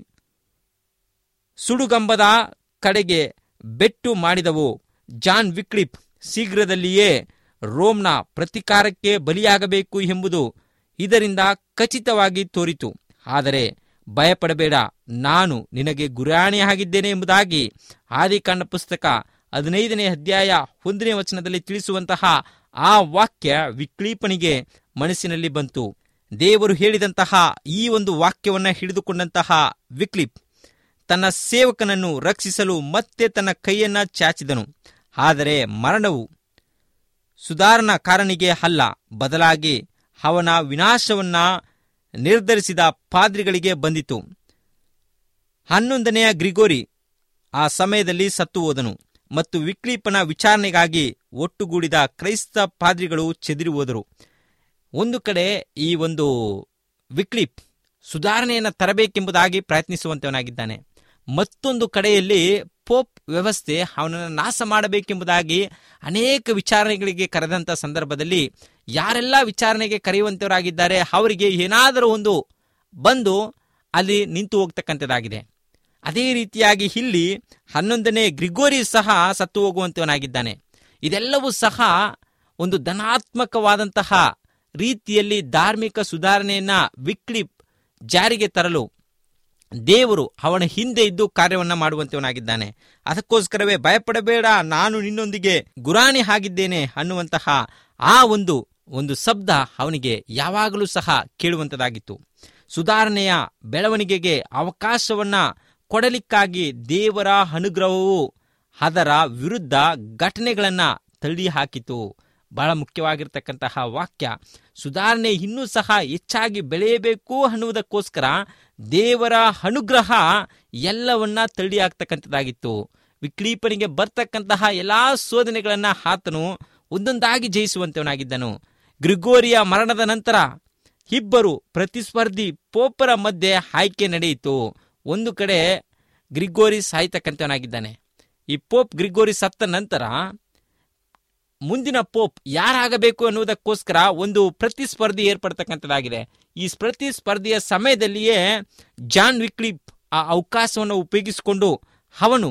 ಸುಡುಗಂಬದ ಕಡೆಗೆ ಬೆಟ್ಟು ಮಾಡಿದವು. ಜಾನ್ ವಿಕ್ಲಿಪ್ ಶೀಘ್ರದಲ್ಲಿಯೇ ರೋಮ್ನ ಪ್ರತೀಕಾರಕ್ಕೆ ಬಲಿಯಾಗಬೇಕು ಎಂಬುದು ಇದರಿಂದ ಖಚಿತವಾಗಿ ತೋರಿತು. ಆದರೆ ಭಯಪಡಬೇಡ, ನಾನು ನಿನಗೆ ಗುರಾಣಿಯಾಗಿದ್ದೇನೆ ಎಂಬುದಾಗಿ ಆದಿಕಾಂಡ ಪುಸ್ತಕ ಹದಿನೈದನೇ ಅಧ್ಯಾಯ ಒಂದನೇ ವಚನದಲ್ಲಿ ತಿಳಿಸುವಂತಹ ಆ ವಾಕ್ಯ ವಿಕ್ಲೀಪನಿಗೆ ಮನಸ್ಸಿನಲ್ಲಿ ಬಂತು. ದೇವರು ಹೇಳಿದಂತಹ ಈ ಒಂದು ವಾಕ್ಯವನ್ನು ಹಿಡಿದುಕೊಂಡಂತಹ ವಿಕ್ಲಿಪ್ ತನ್ನ ಸೇವಕನನ್ನು ರಕ್ಷಿಸಲು ಮತ್ತೆ ತನ್ನ ಕೈಯನ್ನ ಚಾಚಿದನು. ಆದರೆ ಮರಣವು ಸುಧಾರಣಾಕಾರನಿಗೆ ಅಲ್ಲ, ಬದಲಾಗಿ ಅವನ ವಿನಾಶವನ್ನ ನಿರ್ಧರಿಸಿದ ಪಾದ್ರಿಗಳಿಗೆ ಬಂದಿತು. ಹನ್ನೊಂದನೆಯ ಗ್ರಿಗೋರಿ ಆ ಸಮಯದಲ್ಲಿ ಸತ್ತು ಹೋದನು ಮತ್ತು ವಿಕ್ಲಿಪನ ವಿಚಾರಣೆಗಾಗಿ ಒಟ್ಟುಗೂಡಿದ ಕ್ರೈಸ್ತ ಪಾದ್ರಿಗಳು ಚೆದಿರಿ ಹೋದರು. ಒಂದು ಕಡೆ ಈ ಒಂದು ವಿಕ್ಲಿಪ್ ಸುಧಾರಣೆಯನ್ನು ತರಬೇಕೆಂಬುದಾಗಿ ಪ್ರಯತ್ನಿಸುವಂತವನಾಗಿದ್ದಾನೆ. ಮತ್ತೊಂದು ಕಡೆಯಲ್ಲಿ ಪೋಪ್ ವ್ಯವಸ್ಥೆ ಅವನನ್ನು ನಾಶ ಮಾಡಬೇಕೆಂಬುದಾಗಿ ಅನೇಕ ವಿಚಾರಣೆಗಳಿಗೆ ಕರೆದಂಥ ಸಂದರ್ಭದಲ್ಲಿ ಯಾರೆಲ್ಲ ವಿಚಾರಣೆಗೆ ಕರೆಯುವಂತವರಾಗಿದ್ದಾರೆ ಅವರಿಗೆ ಏನಾದರೂ ಒಂದು ಬಂದು ಅಲ್ಲಿ ನಿಂತು ಹೋಗ್ತಕ್ಕಂಥದ್ದಾಗಿದೆ. ಅದೇ ರೀತಿಯಾಗಿ ಇಲ್ಲಿ ಹನ್ನೊಂದನೇ ಗ್ರಿಗೋರಿ ಸಹ ಸತ್ತು ಹೋಗುವಂತವನಾಗಿದ್ದಾನೆ. ಇದೆಲ್ಲವೂ ಸಹ ಒಂದು ಧನಾತ್ಮಕವಾದಂತಹ ರೀತಿಯಲ್ಲಿ ಧಾರ್ಮಿಕ ಸುಧಾರಣೆಯನ್ನ ವಿಕ್ಲಿಪ್ ಜಾರಿಗೆ ತರಲು ದೇವರು ಅವನ ಹಿಂದೆ ಇದ್ದು ಕಾರ್ಯವನ್ನ ಮಾಡುವಂತವನಾಗಿದ್ದಾನೆ. ಅದಕ್ಕೋಸ್ಕರವೇ ಭಯಪಡಬೇಡ, ನಾನು ನಿನ್ನೊಂದಿಗೆ ಗುರಾಣಿ ಆಗಿದ್ದೇನೆ ಅನ್ನುವಂತಹ ಆ ಒಂದು ಒಂದು ಶಬ್ದ ಅವನಿಗೆ ಯಾವಾಗಲೂ ಸಹ ಕೇಳುವಂತದಾಗಿತ್ತು. ಸುಧಾರಣೆಯ ಬೆಳವಣಿಗೆಗೆ ಅವಕಾಶವನ್ನ ಕೊಡಲಿಕ್ಕಾಗಿ ದೇವರ ಅನುಗ್ರಹವು ಅದರ ವಿರುದ್ಧ ಘಟನೆಗಳನ್ನ ತಳ್ಳಿ ಹಾಕಿತು. ಬಹಳ ಮುಖ್ಯವಾಗಿರ್ತಕ್ಕಂತಹ ವಾಕ್ಯ. ಸುಧಾರಣೆ ಇನ್ನೂ ಸಹ ಹೆಚ್ಚಾಗಿ ಬೆಳೆಯಬೇಕು ಅನ್ನುವುದಕ್ಕೋಸ್ಕರ ದೇವರ ಅನುಗ್ರಹ ಎಲ್ಲವನ್ನ ತಳ್ಳಿ ಹಾಕ್ತಕ್ಕಂಥದ್ದಾಗಿತ್ತು. ವಿಕ್ಲೀಪನಿಗೆ ಬರ್ತಕ್ಕಂತಹ ಎಲ್ಲಾ ಶೋಧನೆಗಳನ್ನ ಆತನು ಒಂದೊಂದಾಗಿ ಜಯಿಸುವಂತವನಾಗಿದ್ದನು. ಗ್ರಿಗೋರಿಯ ಮರಣದ ನಂತರ ಇಬ್ಬರು ಪ್ರತಿಸ್ಪರ್ಧಿ ಪೋಪರ ಮಧ್ಯೆ ಆಯ್ಕೆ ನಡೆಯಿತು. ಒಂದು ಕಡೆ ಗ್ರಿಗೋರಿ ಸಾಯ್ತಕ್ಕಂಥವನಾಗಿದ್ದಾನೆ. ಈ ಪೋಪ್ ಗ್ರಿಗೋರಿ ಸತ್ತ ನಂತರ ಮುಂದಿನ ಪೋಪ್ ಯಾರಾಗಬೇಕು ಅನ್ನುವುದಕ್ಕೋಸ್ಕರ ಒಂದು ಪ್ರತಿಸ್ಪರ್ಧಿ ಏರ್ಪಡ್ತಕ್ಕಂಥದ್ದಾಗಿದೆ. ಈ ಪ್ರತಿಸ್ಪರ್ಧೆಯ ಸಮಯದಲ್ಲಿಯೇ ಜಾನ್ ವಿಕ್ಲಿಪ್ ಆ ಅವಕಾಶವನ್ನು ಉಪಯೋಗಿಸಿಕೊಂಡು ಅವನು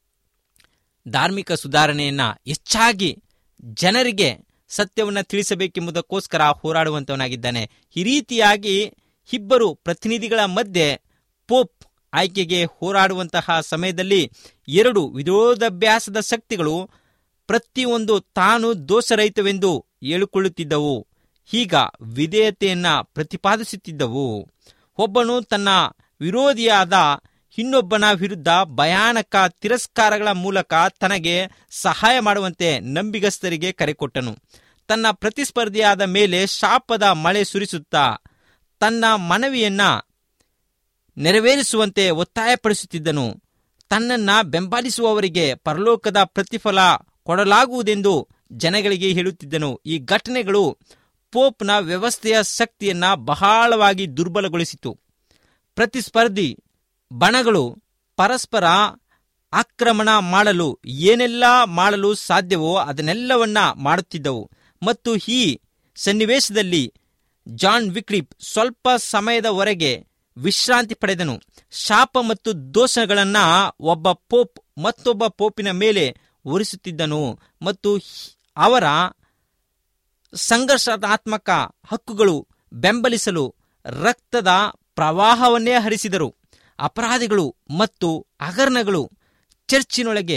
ಧಾರ್ಮಿಕ ಸುಧಾರಣೆಯನ್ನ ಹೆಚ್ಚಾಗಿ ಜನರಿಗೆ ಸತ್ಯವನ್ನು ತಿಳಿಸಬೇಕೆಂಬುದಕ್ಕೋಸ್ಕರ ಹೋರಾಡುವಂತವನಾಗಿದ್ದಾನೆ. ಈ ರೀತಿಯಾಗಿ ಇಬ್ಬರು ಪ್ರತಿನಿಧಿಗಳ ಮಧ್ಯೆ ಪೋಪ್ ಆಯ್ಕೆಗೆ ಹೋರಾಡುವಂತಹ ಸಮಯದಲ್ಲಿ ಎರಡು ವಿರೋಧಾಭ್ಯಾಸದ ಶಕ್ತಿಗಳು ಪ್ರತಿಯೊಂದು ತಾನು ದೋಷರಹಿತವೆಂದು ಹೇಳಿಕೊಳ್ಳುತ್ತಿದ್ದವು. ಈಗ ವಿಧೇಯತೆಯನ್ನ ಪ್ರತಿಪಾದಿಸುತ್ತಿದ್ದವು. ಒಬ್ಬನು ತನ್ನ ವಿರೋಧಿಯಾದ ಇನ್ನೊಬ್ಬನ ವಿರುದ್ಧ ಭಯಾನಕ ತಿರಸ್ಕಾರಗಳ ಮೂಲಕ ತನಗೆ ಸಹಾಯ ಮಾಡುವಂತೆ ನಂಬಿಗಸ್ತರಿಗೆ ಕರೆಕೊಟ್ಟನು. ತನ್ನ ಪ್ರತಿಸ್ಪರ್ಧಿಯಾದ ಮೇಲೆ ಶಾಪದ ಮಳೆ ಸುರಿಸುತ್ತಾ ತನ್ನ ಮನವಿಯನ್ನ ನೆರವೇರಿಸುವಂತೆ ಒತ್ತಾಯಪಡಿಸುತ್ತಿದ್ದನು. ತನ್ನನ್ನ ಬೆಂಬಲಿಸುವವರಿಗೆ ಪರಲೋಕದ ಪ್ರತಿಫಲ ಕೊಡಲಾಗುವುದೆಂದು ಜನಗಳಿಗೆ ಹೇಳುತ್ತಿದ್ದನು. ಈ ಘಟನೆಗಳು ಪೋಪ್ನ ವ್ಯವಸ್ಥೆಯ ಶಕ್ತಿಯನ್ನ ಬಹಳವಾಗಿ ದುರ್ಬಲಗೊಳಿಸಿತು. ಪ್ರತಿಸ್ಪರ್ಧಿ ಬಣಗಳು ಪರಸ್ಪರ ಆಕ್ರಮಣ ಮಾಡಲು ಏನೆಲ್ಲ ಮಾಡಲು ಸಾಧ್ಯವೋ ಅದನ್ನೆಲ್ಲವನ್ನ ಮಾಡುತ್ತಿದ್ದವು. ಮತ್ತು ಈ ಸನ್ನಿವೇಶದಲ್ಲಿ ಜಾನ್ ವಿಕ್ಲಿಫ್ ಸ್ವಲ್ಪ ಸಮಯದವರೆಗೆ ವಿಶ್ರಾಂತಿ ಪಡೆದನು. ಶಾಪ ಮತ್ತು ದೋಷಗಳನ್ನ ಒಬ್ಬ ಪೋಪ್ ಮತ್ತೊಬ್ಬ ಪೋಪಿನ ಮೇಲೆ ಹೊರಿಸುತ್ತಿದ್ದನು ಮತ್ತು ಅವರ ಸಂಘರ್ಷಾತ್ಮಕ ಹಕ್ಕುಗಳು ಬೆಂಬಲಿಸಲು ರಕ್ತದ ಪ್ರವಾಹವನ್ನೇ ಹರಿಸಿದರು. ಅಪರಾಧಿಗಳು ಮತ್ತು ಹಗರಣಗಳು ಚರ್ಚಿನೊಳಗೆ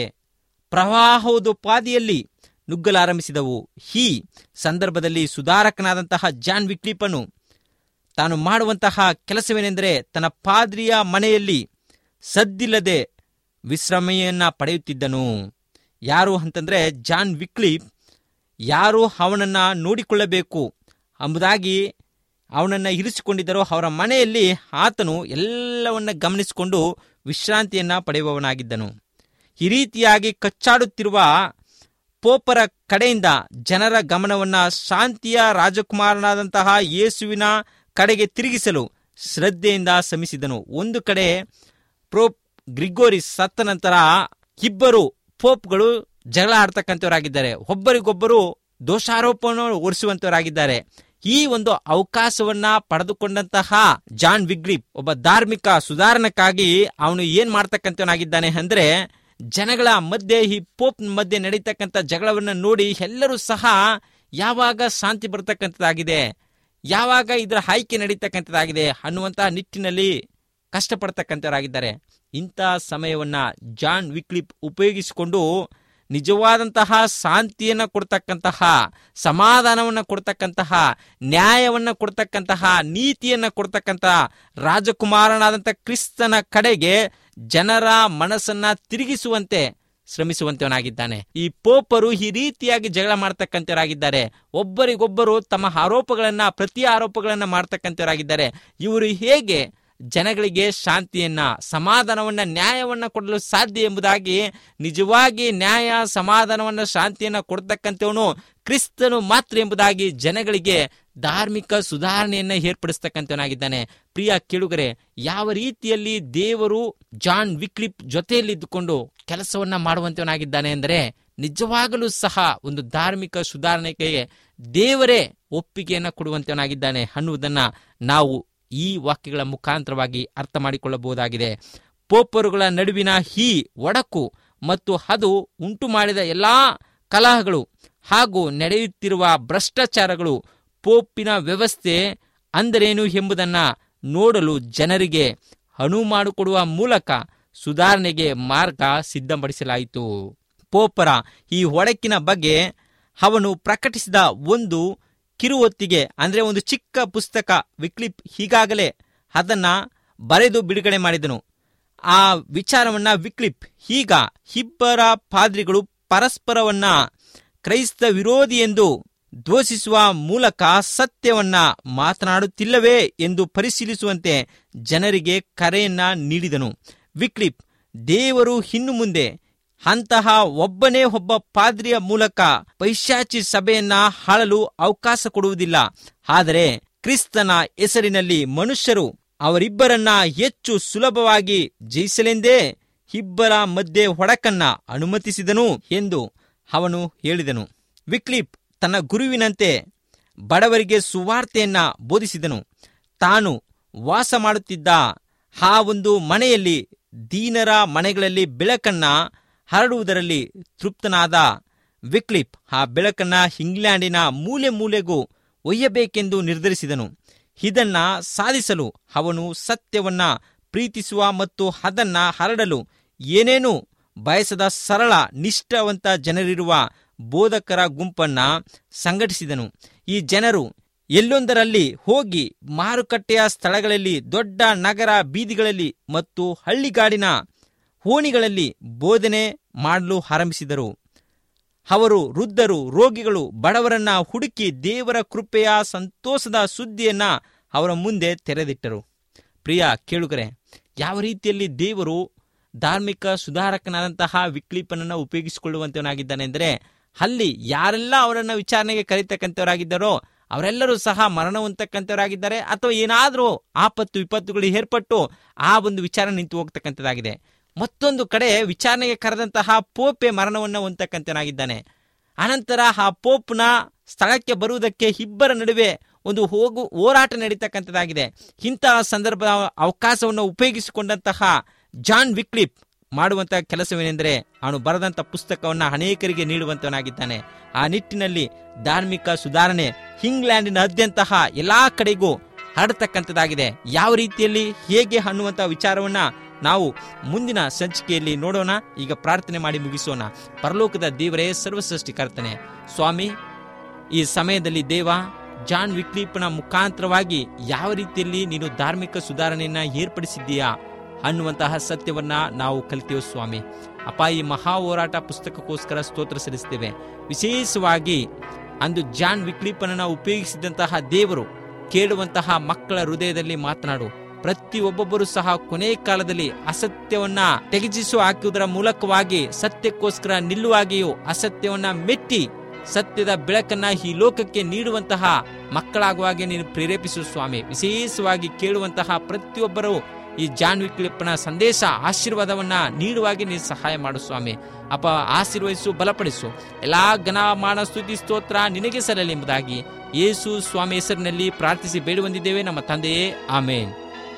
ಪ್ರವಾಹೋದೋಪಾದಿಯಲ್ಲಿ ನುಗ್ಗಲಾರಂಭಿಸಿದವು. ಈ ಸಂದರ್ಭದಲ್ಲಿ ಸುಧಾರಕನಾದಂತಹ ಜಾನ್ ವಿಕ್ಲಿಫನು ತಾನು ಮಾಡುವಂತಹ ಕೆಲಸವೇನೆಂದರೆ ತನ್ನ ಪಾದ್ರಿಯ ಮನೆಯಲ್ಲಿ ಸದ್ದಿಲ್ಲದೆ ವಿಶ್ರಮೆಯನ್ನ ಪಡೆಯುತ್ತಿದ್ದನು. ಯಾರು ಅಂತಂದ್ರೆ ಜಾನ್ ವಿಕ್ಲಿಫ್ ಯಾರು ಅವನನ್ನ ನೋಡಿಕೊಳ್ಳಬೇಕು ಎಂಬುದಾಗಿ ಅವನನ್ನು ಇರಿಸಿಕೊಂಡಿದ್ದರೋ ಅವರ ಮನೆಯಲ್ಲಿ ಆತನು ಎಲ್ಲವನ್ನ ಗಮನಿಸಿಕೊಂಡು ವಿಶ್ರಾಂತಿಯನ್ನ ಪಡೆಯುವವನಾಗಿದ್ದನು. ಈ ರೀತಿಯಾಗಿ ಕಚ್ಚಾಡುತ್ತಿರುವ ಪೋಪರ ಕಡೆಯಿಂದ ಜನರ ಗಮನವನ್ನ ಶಾಂತಿಯ ರಾಜಕುಮಾರನಾದಂತಹ ಯೇಸುವಿನ ಕಡೆಗೆ ತಿರುಗಿಸಲು ಶ್ರದ್ಧೆಯಿಂದ ಶ್ರಮಿಸಿದನು. ಒಂದು ಕಡೆ ಪೋಪ್ ಗ್ರಿಗೋರಿಸ್ ಸತ್ತ ನಂತರ ಇಬ್ಬರು ಪೋಪ್ಗಳು ಜಗಳ ಆಡ್ತಕ್ಕಂಥವರಾಗಿದ್ದಾರೆ, ಒಬ್ಬರಿಗೊಬ್ಬರು ದೋಷಾರೋಪವನ್ನು ಹೊರಿಸುವಂತವರಾಗಿದ್ದಾರೆ. ಈ ಒಂದು ಅವಕಾಶವನ್ನ ಪಡೆದುಕೊಂಡಂತಹ ಜಾನ್ ವಿಕ್ಲಿಫ್ ಒಬ್ಬ ಧಾರ್ಮಿಕ ಸುಧಾರಣಕ್ಕಾಗಿ ಅವನು ಏನ್ ಮಾಡ್ತಕ್ಕಂಥವನಾಗಿದ್ದಾನೆ ಅಂದ್ರೆ, ಜನಗಳ ಮಧ್ಯೆ ಈ ಪೋಪ್ ಮಧ್ಯೆ ನಡೀತಕ್ಕಂಥ ಜಗಳವನ್ನ ನೋಡಿ ಎಲ್ಲರೂ ಸಹ ಯಾವಾಗ ಶಾಂತಿ ಬರ್ತಕ್ಕಂಥದ್ದಾಗಿದೆ, ಯಾವಾಗ ಇದರ ಆಯ್ಕೆ ನಡೀತಕ್ಕಂಥದ್ದಾಗಿದೆ ಅನ್ನುವಂತಹ ನಿಟ್ಟಿನಲ್ಲಿ ಕಷ್ಟಪಡ್ತಕ್ಕಂಥವರಾಗಿದ್ದಾರೆ. ಇಂಥ ಸಮಯವನ್ನ ಜಾನ್ ವಿಕ್ಲಿಫ್ ಉಪಯೋಗಿಸಿಕೊಂಡು ನಿಜವಾದಂತಹ ಶಾಂತಿಯನ್ನ ಕೊಡ್ತಕ್ಕಂತಹ, ಸಮಾಧಾನವನ್ನ ಕೊಡ್ತಕ್ಕಂತಹ, ನ್ಯಾಯವನ್ನ ಕೊಡ್ತಕ್ಕಂತಹ, ನೀತಿಯನ್ನ ಕೊಡ್ತಕ್ಕಂತಹ ರಾಜಕುಮಾರನಾದಂತಹ ಕ್ರಿಸ್ತನ ಕಡೆಗೆ ಜನರ ಮನಸ್ಸನ್ನ ತಿರುಗಿಸುವಂತೆ ಶ್ರಮಿಸುವಂತವನಾಗಿದ್ದಾನೆ. ಈ ಪೋಪರು ಈ ರೀತಿಯಾಗಿ ಜಗಳ ಮಾಡ್ತಕ್ಕಂಥವರಾಗಿದ್ದಾರೆ. ಒಬ್ಬರಿಗೊಬ್ಬರು ತಮ್ಮ ಆರೋಪಗಳನ್ನ ಪ್ರತಿ ಆರೋಪಗಳನ್ನ ಮಾಡ್ತಕ್ಕಂಥವರಾಗಿದ್ದಾರೆ. ಇವರು ಹೇಗೆ ಜನಗಳಿಗೆ ಶಾಂತಿಯನ್ನ, ಸಮಾಧಾನವನ್ನ, ನ್ಯಾಯವನ್ನ ಕೊಡಲು ಸಾಧ್ಯ ಎಂಬುದಾಗಿ, ನಿಜವಾಗಿ ನ್ಯಾಯ, ಸಮಾಧಾನವನ್ನ, ಶಾಂತಿಯನ್ನ ಕೊಡ್ತಕ್ಕಂಥವನು ಕ್ರಿಸ್ತನು ಮಾತ್ರ ಎಂಬುದಾಗಿ ಜನಗಳಿಗೆ ಧಾರ್ಮಿಕ ಸುಧಾರಣೆಯನ್ನ ಏರ್ಪಡಿಸ್ತಕ್ಕಂಥವನಾಗಿದ್ದಾನೆ. ಪ್ರಿಯ ಕೇಳುಗರೆ, ಯಾವ ರೀತಿಯಲ್ಲಿ ದೇವರು ಜಾನ್ ವಿಕ್ಲಿಫ್ ಜೊತೆಯಲ್ಲಿದ್ದುಕೊಂಡು ಕೆಲಸವನ್ನ ಮಾಡುವಂತವನಾಗಿದ್ದಾನೆ ಅಂದರೆ, ನಿಜವಾಗಲೂ ಸಹ ಒಂದು ಧಾರ್ಮಿಕ ಸುಧಾರಣೆಗೆ ದೇವರೇ ಒಪ್ಪಿಗೆಯನ್ನ ಕೊಡುವಂತವನಾಗಿದ್ದಾನೆ ಅನ್ನುವುದನ್ನ ನಾವು ಈ ವಾಕ್ಯಗಳ ಮುಖಾಂತರವಾಗಿ ಅರ್ಥ ಮಾಡಿಕೊಳ್ಳಬಹುದಾಗಿದೆ. ಪೋಪರುಗಳ ನಡುವಿನ ಈ ಒಡಕು ಮತ್ತು ಅದು ಉಂಟು ಮಾಡಿದ ಎಲ್ಲಾ ಕಲಹಗಳು ಹಾಗೂ ನಡೆಯುತ್ತಿರುವ ಭ್ರಷ್ಟಾಚಾರಗಳು ಪೋಪಿನ ವ್ಯವಸ್ಥೆ ಅಂದರೇನು ಎಂಬುದನ್ನು ನೋಡಲು ಜನರಿಗೆ ಅನುವು ಮಾಡಿಕೊಡುವ ಮೂಲಕ ಸುಧಾರಣೆಗೆ ಮಾರ್ಗ ಸಿದ್ಧಪಡಿಸಲಾಯಿತು. ಪೋಪರ ಈ ಒಡಕಿನ ಬಗ್ಗೆ ಅವನು ಪ್ರಕಟಿಸಿದ ಒಂದು ಕಿರುಹೊತ್ತಿಗೆ ಅಂದರೆ ಒಂದು ಚಿಕ್ಕ ಪುಸ್ತಕ ವಿಕ್ಲಿಫ್ ಈಗಾಗಲೇ ಅದನ್ನ ಬರೆದು ಬಿಡುಗಡೆ ಮಾಡಿದನು. ಆ ವಿಚಾರವನ್ನ ವಿಕ್ಲಿಫ್ ಈಗ ಇಬ್ಬರ ಪಾದ್ರಿಗಳು ಪರಸ್ಪರವನ್ನ ಕ್ರೈಸ್ತ ವಿರೋಧಿ ಎಂದು ದ್ವೇಷಿಸುವ ಮೂಲಕ ಸತ್ಯವನ್ನ ಮಾತನಾಡುತ್ತಿಲ್ಲವೇ ಎಂದು ಪರಿಶೀಲಿಸುವಂತೆ ಜನರಿಗೆ ಕರೆಯನ್ನ ನೀಡಿದನು. ವಿಕ್ಲಿಫ್ ದೇವರು ಇನ್ನು ಮುಂದೆ ಅಂತಹ ಒಬ್ಬನೇ ಒಬ್ಬ ಪಾದ್ರಿಯ ಮೂಲಕ ಪೈಶಾಚಿ ಸಭೆಯನ್ನ ಆಳಲು ಅವಕಾಶ ಕೊಡುವುದಿಲ್ಲ. ಆದರೆ ಕ್ರಿಸ್ತನ ಹೆಸರಿನಲ್ಲಿ ಮನುಷ್ಯರು ಅವರಿಬ್ಬರನ್ನ ಹೆಚ್ಚು ಸುಲಭವಾಗಿ ಜಯಿಸಲೆಂದೇ ಇಬ್ಬರ ಮಧ್ಯೆ ಒಡಕನ್ನ ಅನುಮತಿಸಿದನು ಎಂದು ಅವನು ಹೇಳಿದನು. ವಿಕ್ಲಿಫ್ ತನ್ನ ಗುರುವಿನಂತೆ ಬಡವರಿಗೆ ಸುವಾರ್ತೆಯನ್ನ ಬೋಧಿಸಿದನು. ತಾನು ವಾಸ ಮಾಡುತ್ತಿದ್ದ ಆ ಒಂದು ಮನೆಯಲ್ಲಿ ದೀನರ ಮನೆಗಳಲ್ಲಿ ಬೆಳಕನ್ನ ಹರಡುವುದರಲ್ಲಿ ತೃಪ್ತನಾದ ವಿಕ್ಲಿಫ್ ಆ ಬೆಳಕನ್ನ ಇಂಗ್ಲೆಂಡಿನ ಮೂಲೆ ಮೂಲೆಗೂ ಒಯ್ಯಬೇಕೆಂದು ನಿರ್ಧರಿಸಿದನು. ಇದನ್ನ ಸಾಧಿಸಲು ಅವನು ಸತ್ಯವನ್ನ ಪ್ರೀತಿಸುವ ಮತ್ತು ಅದನ್ನ ಹರಡಲು ಏನೇನೂ ಬಯಸದ ಸರಳ ನಿಷ್ಠಾವಂತ ಜನರಿರುವ ಬೋಧಕರ ಗುಂಪನ್ನ ಸಂಘಟಿಸಿದನು. ಈ ಜನರು ಎಲ್ಲೊಂದರಲ್ಲಿ ಹೋಗಿ ಮಾರುಕಟ್ಟೆಯ ಸ್ಥಳಗಳಲ್ಲಿ, ದೊಡ್ಡ ನಗರ ಬೀದಿಗಳಲ್ಲಿ ಮತ್ತು ಹಳ್ಳಿಗಾಡಿನ ಓಣಿಗಳಲ್ಲಿ ಬೋಧನೆ ಮಾಡಲು ಆರಂಭಿಸಿದರು. ಅವರು ವೃದ್ಧರು, ರೋಗಿಗಳು, ಬಡವರನ್ನ ಹುಡುಕಿ ದೇವರ ಕೃಪೆಯ ಸಂತೋಷದ ಸುದ್ದಿಯನ್ನ ಅವರ ಮುಂದೆ ತೆರೆದಿಟ್ಟರು. ಪ್ರಿಯ ಕೇಳುಗರೆ, ಯಾವ ರೀತಿಯಲ್ಲಿ ದೇವರು ಧಾರ್ಮಿಕ ಸುಧಾರಕನಾದಂತಹ ವಿಕ್ಲಿಫನನ್ನು ಉಪಯೋಗಿಸಿಕೊಳ್ಳುವಂತವನಾಗಿದ್ದಾನೆ ಅಂದರೆ, ಅಲ್ಲಿ ಯಾರೆಲ್ಲ ಅವರನ್ನು ವಿಚಾರಣೆಗೆ ಕರೀತಕ್ಕಂಥವರಾಗಿದ್ದಾರೋ ಅವರೆಲ್ಲರೂ ಸಹ ಮರಣ ಹೊಂದತಕ್ಕಂಥವರಾಗಿದ್ದಾರೆ, ಅಥವಾ ಏನಾದರೂ ಆಪತ್ತು ವಿಪತ್ತುಗಳು ಏರ್ಪಟ್ಟು ಆ ಒಂದು ವಿಚಾರ ನಿಂತು ಹೋಗ್ತಕ್ಕಂಥದ್ದಾಗಿದೆ. ಮತ್ತೊಂದು ಕಡೆ ವಿಚಾರಣೆಗೆ ಕರೆದಂತಹ ಪೋಪೆ ಮರಣವನ್ನು ಹೊಂದತಕ್ಕಂತನಾಗಿದ್ದಾನೆ. ಅನಂತರ ಆ ಪೋಪ್ನ ಸ್ಥಳಕ್ಕೆ ಬರುವುದಕ್ಕೆ ಇಬ್ಬರ ನಡುವೆ ಒಂದು ಹೋಗು ಹೋರಾಟ ನಡೀತಕ್ಕಂಥದ್ದಾಗಿದೆ. ಇಂತಹ ಸಂದರ್ಭ ಅವಕಾಶವನ್ನು ಉಪಯೋಗಿಸಿಕೊಂಡಂತಹ ಜಾನ್ ವಿಕ್ಲಿಪ್ ಮಾಡುವಂತಹ ಕೆಲಸವೇನೆಂದರೆ ಅವನು ಬರೆದಂಥ ಪುಸ್ತಕವನ್ನು ಅನೇಕರಿಗೆ ನೀಡುವಂತವನಾಗಿದ್ದಾನೆ. ಆ ನಿಟ್ಟಿನಲ್ಲಿ ಧಾರ್ಮಿಕ ಸುಧಾರಣೆ ಇಂಗ್ಲೆಂಡಿನಾದ್ಯಂತಹ ಎಲ್ಲಾ ಕಡೆಗೂ ಹರಡತಕ್ಕಂಥದ್ದಾಗಿದೆ. ಯಾವ ರೀತಿಯಲ್ಲಿ ಹೇಗೆ ಅನ್ನುವಂಥ ವಿಚಾರವನ್ನ ನಾವು ಮುಂದಿನ ಸಂಚಿಕೆಯಲ್ಲಿ ನೋಡೋಣ. ಈಗ ಪ್ರಾರ್ಥನೆ ಮಾಡಿ ಮುಗಿಸೋಣ. ಪರಲೋಕದ ದೇವರೇ, ಸರ್ವಸೃಷ್ಟಿಕರ್ತನೆ, ಸ್ವಾಮಿ, ಈ ಸಮಯದಲ್ಲಿ ದೇವ ಜಾನ್ ವಿಕ್ಲಿಪ್ನ ಮುಖಾಂತರವಾಗಿ ಯಾವ ರೀತಿಯಲ್ಲಿ ನೀನು ಧಾರ್ಮಿಕ ಸುಧಾರಣೆಯನ್ನ ಏರ್ಪಡಿಸಿದ್ದೀಯಾ ಅನ್ನುವಂತಹ ಸತ್ಯವನ್ನ ನಾವು ಕಲಿತೇವೆ ಸ್ವಾಮಿ. ಅಪ್ಪ, ಈ ಮಹಾ ಹೋರಾಟ ಪುಸ್ತಕಕ್ಕೋಸ್ಕರ ಸ್ತೋತ್ರ ಸಲ್ಲಿಸ್ತೇವೆ. ವಿಶೇಷವಾಗಿ ಅಂದು ಜಾನ್ ವಿಕ್ಲಿಪನನ್ನ ಉಪಯೋಗಿಸಿದಂತಹ ದೇವರು ಕೇಳುವಂತಹ ಮಕ್ಕಳ ಹೃದಯದಲ್ಲಿ ಮಾತನಾಡು. ಪ್ರತಿ ಒಬ್ಬೊಬ್ಬರು ಸಹ ಕೊನೆ ಕಾಲದಲ್ಲಿ ಅಸತ್ಯವನ್ನ ತೆಗೆಜಿಸು ಹಾಕುವುದರ ಮೂಲಕವಾಗಿ ಸತ್ಯಕ್ಕೋಸ್ಕರ ನಿಲ್ಲುವಾಗಿಯೂ ಅಸತ್ಯವನ್ನ ಮೆಟ್ಟಿ ಸತ್ಯದ ಬೆಳಕನ್ನ ಈ ಲೋಕಕ್ಕೆ ನೀಡುವಂತಹ ಮಕ್ಕಳಾಗುವಾಗೆ ನೀನು ಪ್ರೇರೇಪಿಸು ಸ್ವಾಮಿ. ವಿಶೇಷವಾಗಿ ಕೇಳುವಂತಹ ಪ್ರತಿಯೊಬ್ಬರು ಈ ಜಾನ್ ವಿಕ್ಲಿಪ್ನ ಸಂದೇಶ ಆಶೀರ್ವಾದವನ್ನ ನೀಡುವಾಗೆ ನೀನು ಸಹಾಯ ಮಾಡು ಸ್ವಾಮಿ. ಅಪ್ಪ, ಆಶೀರ್ವದಿಸು, ಬಲಪಡಿಸು. ಎಲ್ಲಾ ಘನ ಮಾನ ಸ್ತುತಿ ಸ್ತೋತ್ರ ನಿನಗೆ ಸಲ್ಲಲಿ ಎಂಬುದಾಗಿ ಯೇಸು ಸ್ವಾಮಿ ಹೆಸರಿನಲ್ಲಿ ಪ್ರಾರ್ಥಿಸಿ ಬೇಡಿ ಬಂದಿದ್ದೇವೆ ನಮ್ಮ ತಂದೆಯೇ, ಆಮೇನ್.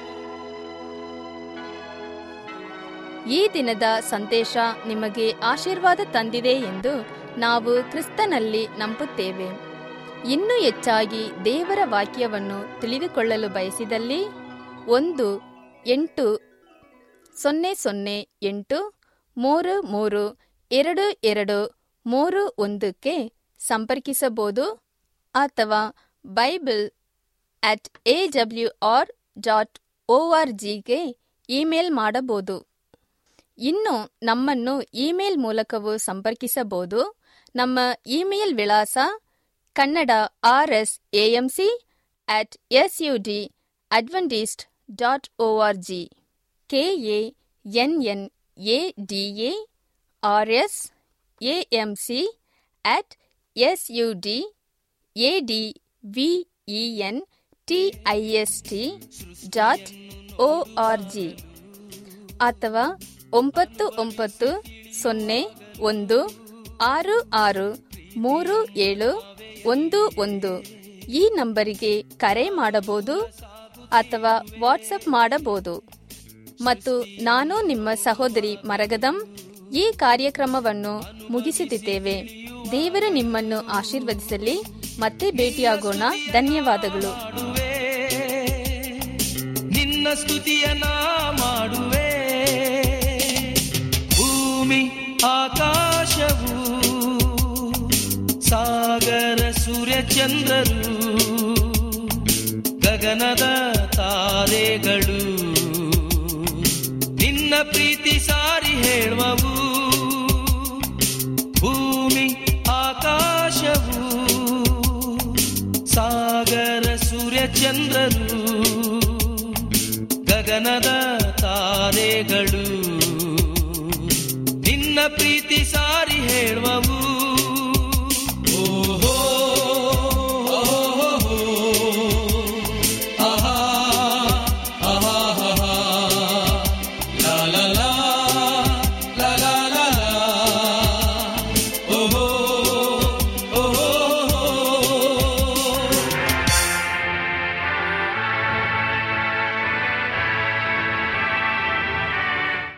ಈ ದಿನದ ಸಂದೇಶ ನಿಮಗೆ ಆಶೀರ್ವಾದ ತಂದಿದೆ ಎಂದು ನಾವು ಕ್ರಿಸ್ತನಲ್ಲಿ ನಂಬುತ್ತೇವೆ. ಇನ್ನೂ ಹೆಚ್ಚಾಗಿ ದೇವರ ವಾಕ್ಯವನ್ನು ತಿಳಿದುಕೊಳ್ಳಲು ಬಯಸಿದಲ್ಲಿ ಒಂದು ಎಂಟು ಸೊನ್ನೆ ಸೊನ್ನೆ ಎಂಟು ಮೂರು ಮೂರು ಎರಡು ಎರಡು ಮೂರು ಒಂದಕ್ಕೆ ಸಂಪರ್ಕಿಸಬಹುದು ಅಥವಾ Bible at A W R dot O R ಜಿಗೆ ಇಮೇಲ್ ಮಾಡಬಹುದು. ಇನ್ನು ನಮ್ಮನ್ನು ಇಮೇಲ್ ಮೂಲಕವೂ ಸಂಪರ್ಕಿಸಬಹುದು. ನಮ್ಮ ಇಮೇಲ್ ವಿಳಾಸ Kannada R S A M C at S U D Adventist dot O R G, K A N N A D A R S A M C at S U D A D V E N T I S T dot O R G ಅಥವಾ ಒಂಬತ್ತು ಒಂಬತ್ತು ಸೊನ್ನೆ ಒಂದು ಆರು ಆರು ಮೂರು ಏಳು ಒಂದು ಒಂದು ಈ ನಂಬರಿಗೆ ಕರೆ ಮಾಡಬಹುದು ಅಥವಾ ವಾಟ್ಸಪ್ ಮಾಡಬಹುದು. ಮತ್ತು ನಾನು ನಿಮ್ಮ ಸಹೋದರಿ ಮರಗದಂ ಈ ಕಾರ್ಯಕ್ರಮವನ್ನು ಮುಗಿಸುತ್ತಿದ್ದೇವೆ. ದೇವರು ನಿಮ್ಮನ್ನು ಆಶೀರ್ವದಿಸಲಿ. ಮತ್ತೆ ಭೇಟಿಯಾಗೋಣ. ಧನ್ಯವಾದಗಳು. ನಿನ್ನ ಸ್ತುತಿಯನ್ನ ಮಾಡುವೆ. ಭೂಮಿ ಆಕಾಶವು ಸಾಗರ ಸೂರ್ಯ ಚಂದ್ರರು ಗಗನದ ತಾರೆಗಳು ನಿನ್ನ ಪ್ರೀತಿ ಸಾರಿ ಹೇಳುವವು. ಭೂಮಿ ಆಕಾಶವು ಸಾಗರ ಸೂರ್ಯ ಚಂದ್ರರು ಗಗನದ ತಾರೆಗಳು ನಿನ್ನ ಪ್ರೀತಿ ಸಾರಿ ಹೇಳುವವು.